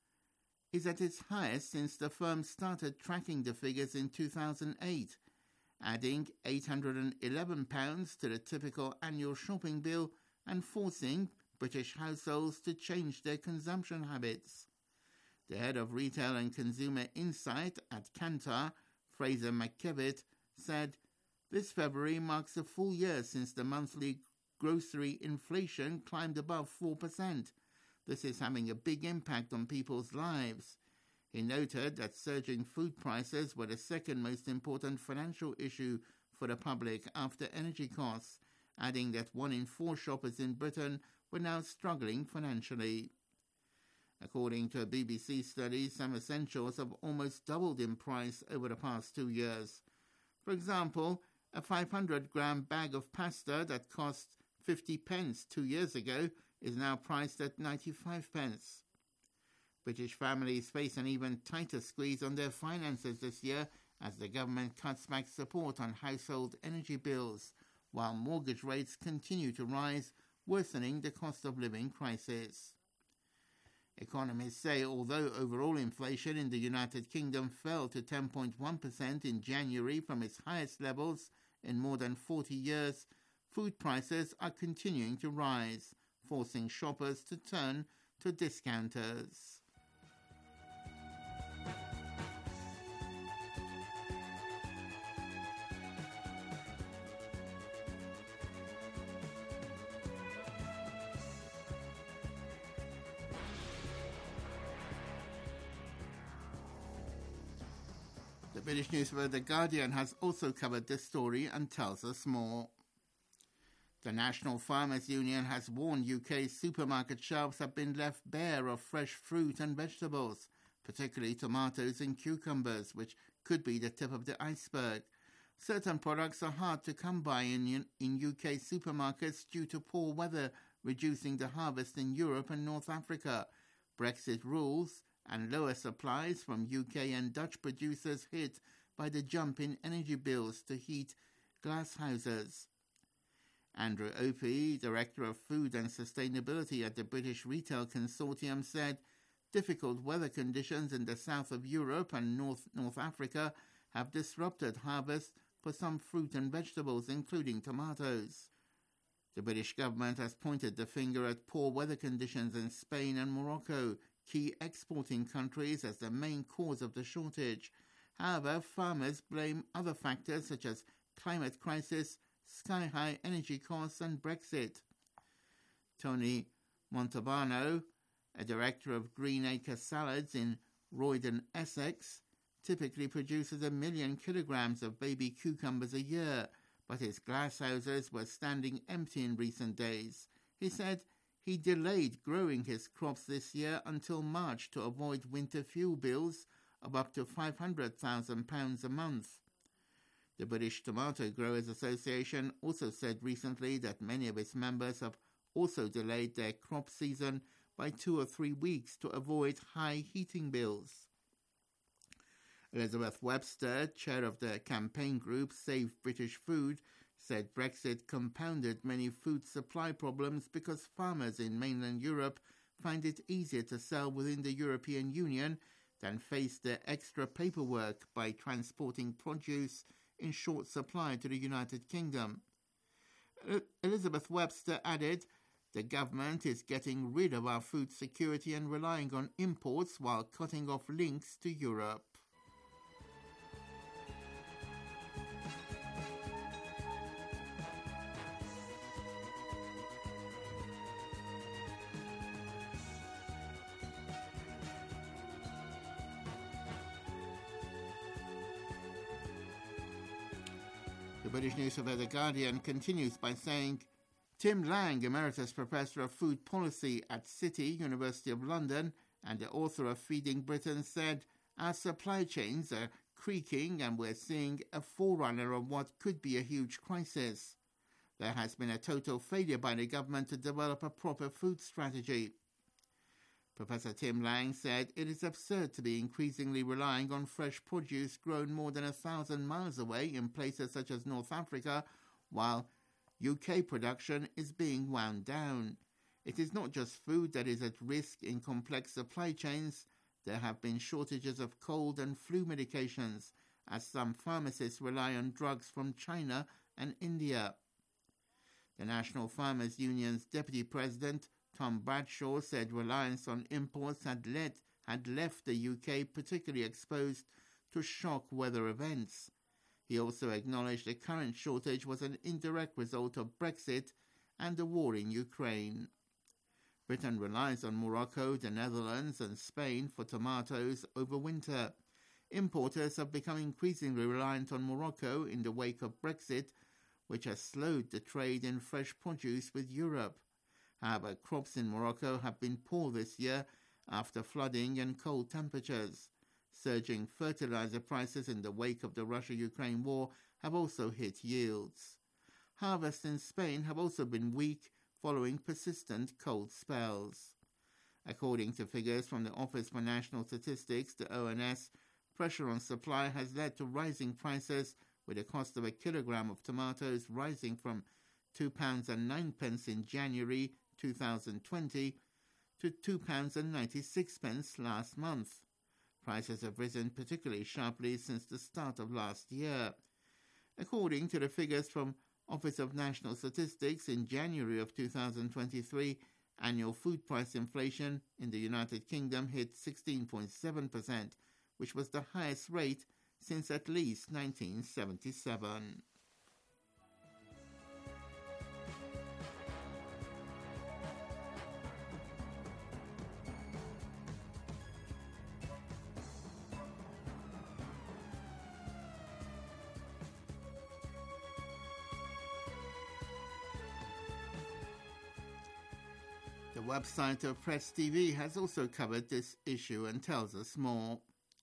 [SPEAKER 5] is at its highest since the firm started tracking the figures in two thousand eight, adding eight hundred eleven pounds to the typical annual shopping bill and forcing British households to change their consumption habits. The head of Retail and Consumer Insight at Kantar, Fraser McKevitt, said, "This February marks a full year since the monthly grocery inflation climbed above four percent. This is having a big impact on people's lives." He noted that surging food prices were the second most important financial issue for the public after energy costs, adding that one in four shoppers in Britain were now struggling financially. According to a B B C study, some essentials have almost doubled in price over the past two years. For example, a five hundred gram bag of pasta that cost fifty pence two years ago is now priced at ninety-five pence. British families face an even tighter squeeze on their finances this year as the government cuts back support on household energy bills, while mortgage rates continue to rise, worsening the cost of living crisis. Economists say although overall inflation in the United Kingdom fell to ten point one percent in January from its highest levels in more than forty years, food prices are continuing to rise, forcing shoppers to turn to discounters. The British newspaper The Guardian has also covered this story and tells us more. The National Farmers Union has warned U K's supermarket shelves have been left bare of fresh fruit and vegetables, particularly tomatoes and cucumbers, which could be the tip of the iceberg. Certain products are hard to come by in, in U K supermarkets due to poor weather, reducing the harvest in Europe and North Africa. Brexit rules and lower supplies from U K and Dutch producers hit by the jump in energy bills to heat glass houses. Andrew Opie, Director of Food and Sustainability at the British Retail Consortium, said difficult weather conditions in the south of Europe and North, North Africa have disrupted harvest for some fruit and vegetables, including tomatoes. The British government has pointed the finger at poor weather conditions in Spain and Morocco, key exporting countries, as the main cause of the shortage. However, farmers blame other factors such as climate crisis, sky-high energy costs and Brexit. Tony Montalbano, a director of Greenacre Salads in Roydon, Essex, typically produces a million kilograms of baby cucumbers a year, but his glasshouses were standing empty in recent days. He said he delayed growing his crops this year until March to avoid winter fuel bills of up to five hundred thousand pounds a month. The British Tomato Growers Association also said recently that many of its members have also delayed their crop season by two or three weeks to avoid high heating bills. Elizabeth Webster, chair of the campaign group Save British Food, said Brexit compounded many food supply problems because farmers in mainland Europe find it easier to sell within the European Union than face the extra paperwork by transporting produce in short supply to the United Kingdom. Elizabeth Webster added, "The government is getting rid of our food security and relying on imports while cutting off links to Europe." The British newspaper The Guardian continues by saying, Tim Lang, Emeritus Professor of Food Policy at City, University of London, and the author of Feeding Britain, said, "Our supply chains are creaking and we're seeing a forerunner of what could be a huge crisis. There has been a total failure by the government to develop a proper food strategy." Professor Tim Lang said it is absurd to be increasingly relying on fresh produce grown more than a thousand miles away in places such as North Africa, while U K production is being wound down. It is not just food that is at risk in complex supply chains. There have been shortages of cold and flu medications, as some pharmacists rely on drugs from China and India. The National Farmers Union's Deputy President, Tom Bradshaw, said reliance on imports had, led, had left the U K particularly exposed to shock weather events. He also acknowledged the current shortage was an indirect result of Brexit and the war in Ukraine. Britain relies on Morocco, the Netherlands and Spain for tomatoes over winter. Importers have become increasingly reliant on Morocco in the wake of Brexit, which has slowed the trade in fresh produce with Europe. However, crops in Morocco have been poor this year after flooding and cold temperatures. Surging fertilizer prices in the wake of the Russia-Ukraine war have also hit yields. Harvests in Spain have also been weak following persistent cold spells. According to figures from the Office for National Statistics, the O N S, pressure on supply has led to rising prices, with the cost of a kilogram of tomatoes rising from two pounds and nine pence in January two thousand twenty to two pounds and ninety-six pence last month. Prices have risen particularly sharply since the start of last year. According to the figures from Office of National Statistics, in January of two thousand twenty-three, annual food price inflation in the United Kingdom hit sixteen point seven percent, which was the highest rate since at least nineteen seventy-seven. The website of Press T V has also covered this issue and tells us more.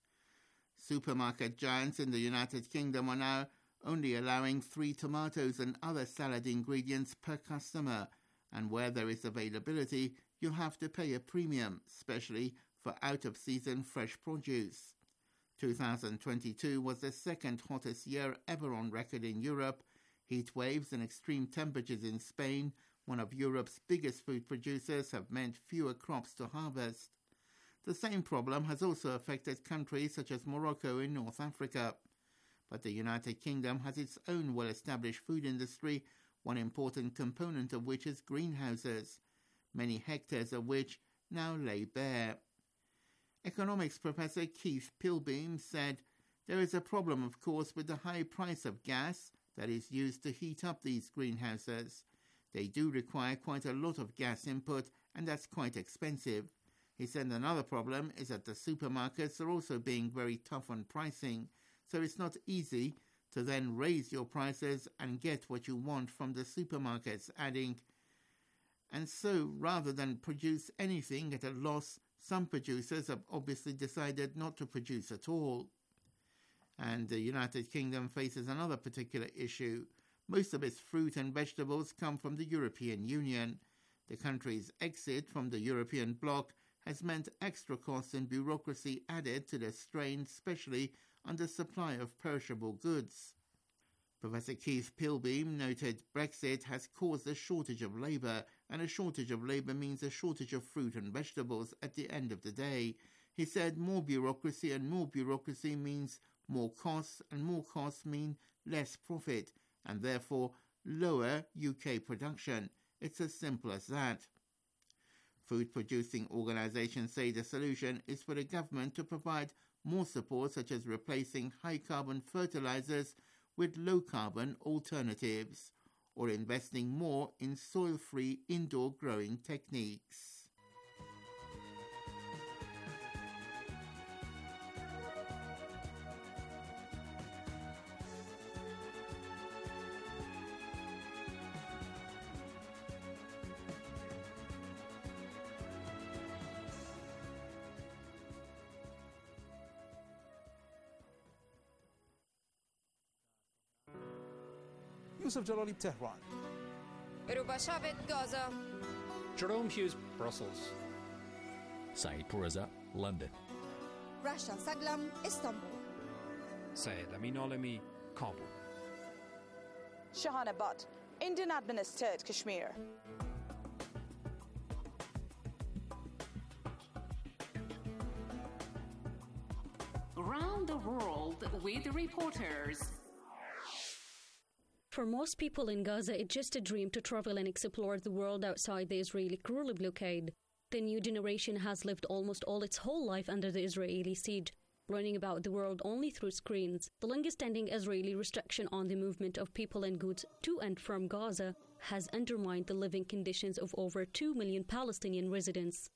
[SPEAKER 5] Supermarket giants in the United Kingdom are now only allowing three tomatoes and other salad ingredients per customer, and where there is availability, you have to pay a premium, especially for out-of-season fresh produce. two thousand twenty-two was the second hottest year ever on record in Europe. Heat waves and extreme temperatures in Spain, one of Europe's biggest food producers, have meant fewer crops to harvest. The same problem has also affected countries such as Morocco in North Africa. But the United Kingdom has its own well-established food industry, one important component of which is greenhouses, many hectares of which now lay bare. Economics professor Keith Pilbeam said, "There is a problem, of course, with the high price of gas that is used to heat up these greenhouses. They do require quite a lot of gas input, and that's quite expensive." He said another problem is that the supermarkets are also being very tough on pricing, so it's not easy to then raise your prices and get what you want from the supermarkets, adding, "And so, rather than produce anything at a loss, some producers have obviously decided not to produce at all." And the United Kingdom faces another particular issue. Most of its fruit and vegetables come from the European Union. The country's exit from the European bloc has meant extra costs and bureaucracy added to the strain, especially on the supply of perishable goods. Professor Keith Pilbeam noted Brexit has caused a shortage of labour, and a shortage of labour means a shortage of fruit and vegetables at the end of the day. He said more bureaucracy and more bureaucracy means more costs, and more costs mean less profit, and therefore lower U K production. It's as simple as that. Food-producing organisations say the solution is for the government to provide more support, such as replacing high-carbon fertilisers with low-carbon alternatives, or investing more in soil-free indoor growing techniques.
[SPEAKER 15] Yusuf Jalali, Tehran.
[SPEAKER 16] Rubashavet, Gaza.
[SPEAKER 17] Jerome Hughes, Brussels.
[SPEAKER 18] Saeed Pourreza, London.
[SPEAKER 16] Rasha Saglam, Istanbul.
[SPEAKER 17] Syed Amin Alami, Kabul.
[SPEAKER 19] Shahana Butt, Indian administered Kashmir.
[SPEAKER 6] Around the world with reporters.
[SPEAKER 20] For most people in Gaza, it's just a dream to travel and explore the world outside the Israeli cruel blockade. The new generation has lived almost all its whole life under the Israeli siege, learning about the world only through screens. The longest-standing Israeli restriction on the movement of people and goods to and from Gaza has undermined the living conditions of over two million Palestinian residents.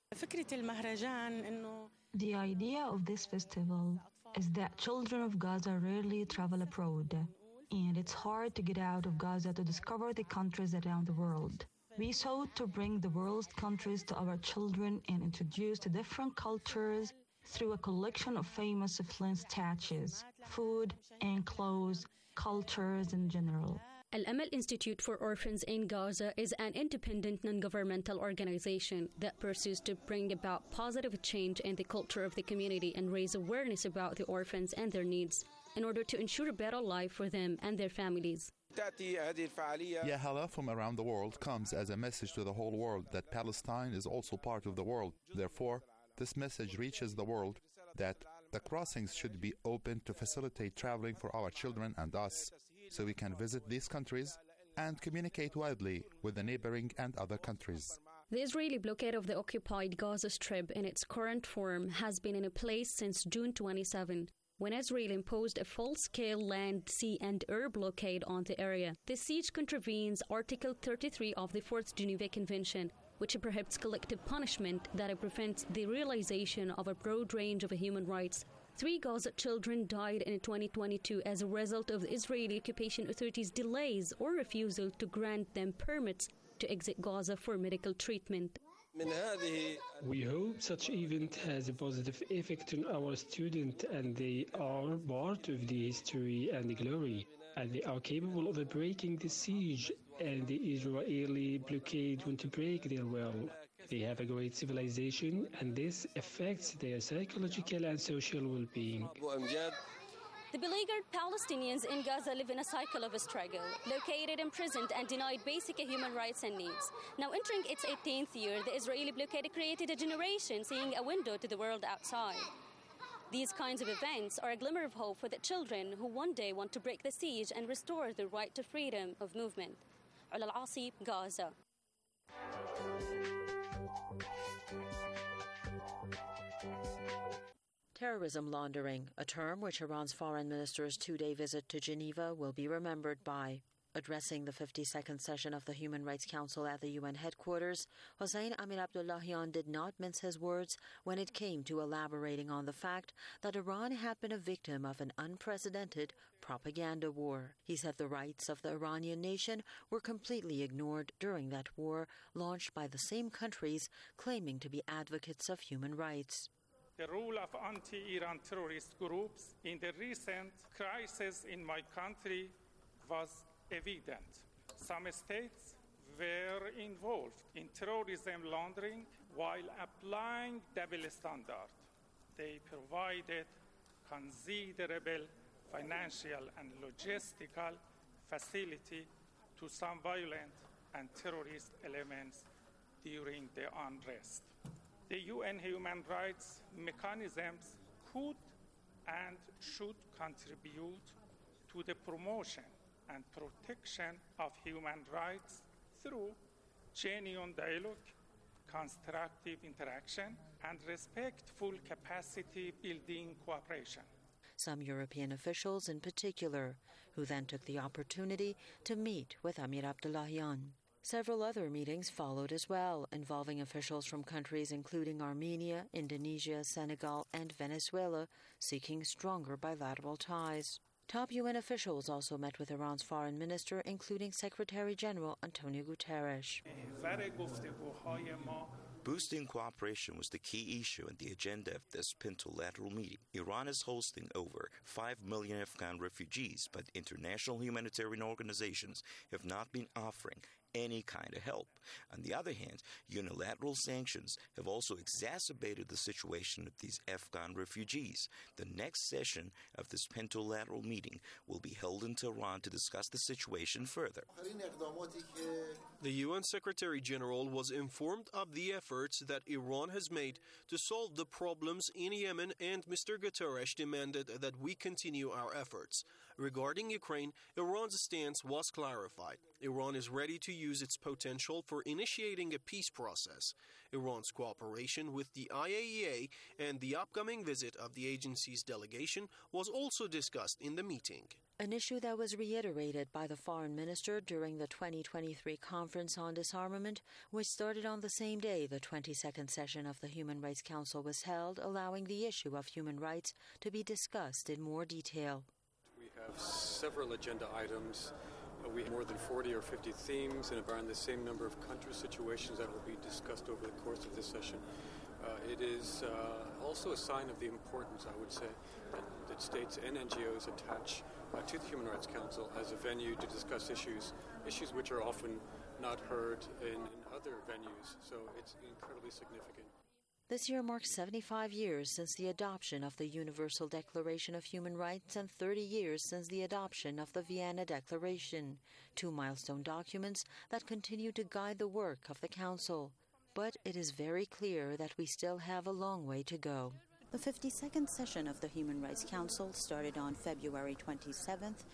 [SPEAKER 21] The idea of this festival is that children of Gaza rarely travel abroad, and it's hard to get out of Gaza to discover the countries around the world. We sought to bring the world's countries to our children and introduce the different cultures through a collection of famous Flint statues, food and clothes, cultures in general.
[SPEAKER 20] Al-Amal Institute for Orphans in Gaza is an independent non-governmental organization that pursues to bring about positive change in the culture of the community and raise awareness about the orphans and their needs in order to ensure a better life for them and their families.
[SPEAKER 22] Yahala from around the world comes as a message to the whole world that Palestine is also part of the world. Therefore, this message reaches the world that the crossings should be open to facilitate traveling for our children and us. so we can visit these countries and communicate widely with the neighboring and other countries.
[SPEAKER 20] The Israeli blockade of the occupied Gaza Strip in its current form has been in place since June twenty-seventh, when Israel imposed a full-scale land, sea and air blockade on the area. The siege contravenes Article thirty-three of the Fourth Geneva Convention, which prohibits collective punishment that prevents the realization of a broad range of human rights. Three Gaza children died in twenty twenty-two as a result of the Israeli occupation authorities' delays or refusal to grant them permits to exit Gaza for medical treatment.
[SPEAKER 2] We hope such event has a positive effect on our students, and they are part of the history and the glory, and they are capable of breaking the siege, and the Israeli blockade want to break their will. They have a great civilization, and this affects their psychological and social well-being.
[SPEAKER 20] The beleaguered Palestinians in Gaza live in a cycle of struggle, located, imprisoned, and denied basic human rights and needs. Now entering its eighteenth year, the Israeli blockade created a generation seeing a window to the world outside. These kinds of events are a glimmer of hope for the children who one day want to break the siege and restore the right to freedom of movement. Ala Al-Asib, Gaza.
[SPEAKER 3] Terrorism laundering, a term which Iran's foreign minister's two-day visit to Geneva will be remembered by. Addressing the fifty-second session of the Human Rights Council at the U N headquarters, Hossein Amir Abdullahian did not mince his words when it came to elaborating on the fact that Iran had been a victim of an unprecedented propaganda war. He said the rights of the Iranian nation were completely ignored during that war, launched by the same countries claiming to be advocates of human rights.
[SPEAKER 23] The role of anti-Iran terrorist groups in the recent crisis in my country was evident. Some states were involved in terrorism laundering while applying double standards. They provided considerable financial and logistical facility to some violent and terrorist elements during the unrest. The U N human rights mechanisms could and should contribute to the promotion and protection of human rights through genuine dialogue, constructive interaction, and respectful capacity-building cooperation.
[SPEAKER 3] Some European officials in particular, who then took the opportunity to meet with Amir Abdullahian. Several other meetings followed as well, involving officials from countries including Armenia, Indonesia, Senegal, and Venezuela, seeking stronger bilateral ties. Top U N officials also met with Iran's foreign minister, including Secretary General Antonio Guterres.
[SPEAKER 24] Boosting cooperation was the key issue in the agenda of this pentalateral meeting. Iran is hosting over five million Afghan refugees, but international humanitarian organizations have not been offering any kind of help. On the other hand, unilateral sanctions have also exacerbated the situation of these Afghan refugees. The next session of this pentalateral meeting will be held in Tehran to discuss the situation further.
[SPEAKER 25] The U N Secretary General was informed of the efforts that Iran has made to solve the problems in Yemen, and Mister Guterres demanded that we continue our efforts. Regarding Ukraine, Iran's stance was clarified. Iran is ready to use its potential for initiating a peace process. Iran's cooperation with the I A E A and the upcoming visit of the agency's delegation was also discussed in the meeting.
[SPEAKER 3] An issue that was reiterated by the foreign minister during the twenty twenty-three Conference on Disarmament, which started on the same day the twenty-second session of the Human Rights Council was held, allowing the issue of human rights to be discussed in more detail.
[SPEAKER 17] We have several agenda items. Uh, we have more than forty or fifty themes and around the same number of country situations that will be discussed over the course of this session. Uh, it is uh, also a sign of the importance, I would say, that, that states and N G Os attach uh, to the Human Rights Council as a venue to discuss issues, issues which are often not heard in, in other venues. So it's incredibly significant.
[SPEAKER 3] This year marks seventy-five years since the adoption of the Universal Declaration of Human Rights and thirty years since the adoption of the Vienna Declaration, two milestone documents that continue to guide the work of the Council. But it is very clear that we still have a long way to go.
[SPEAKER 26] The fifty-second session of the Human Rights Council started on February twenty-seventh